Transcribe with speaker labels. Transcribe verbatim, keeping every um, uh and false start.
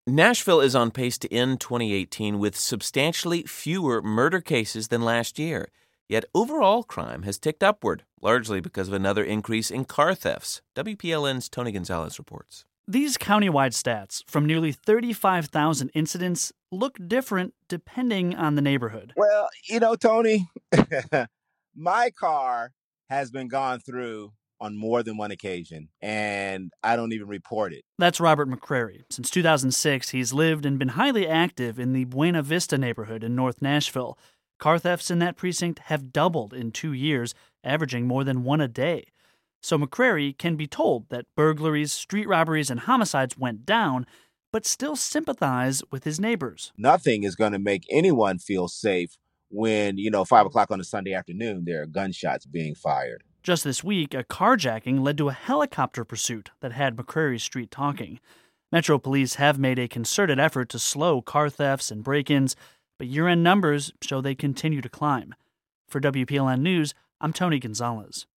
Speaker 1: Nashville is on pace to end twenty eighteen with substantially fewer murder cases than last year. Yet overall crime has ticked upward, largely because of another increase in car thefts. W P L N's Tony Gonzalez reports.
Speaker 2: These countywide stats from nearly thirty-five thousand incidents look different depending on the neighborhood.
Speaker 3: Well, you know, Tony, my car has been gone through on more than one occasion, and I don't even report it.
Speaker 2: That's Robert McCrary. Since two thousand six, he's lived and been highly active in the Buena Vista neighborhood in North Nashville. Car thefts in that precinct have doubled in two years, averaging more than one a day. So McCrary can be told that burglaries, street robberies, and homicides went down, but still sympathize with his neighbors.
Speaker 3: Nothing is going to make anyone feel safe when, you know, five o'clock on a Sunday afternoon, there are gunshots being fired.
Speaker 2: Just this week, a carjacking led to a helicopter pursuit that had McCrary Street talking. Metro Police have made a concerted effort to slow car thefts and break-ins, but year-end numbers show they continue to climb. For W P L N News, I'm Tony Gonzalez.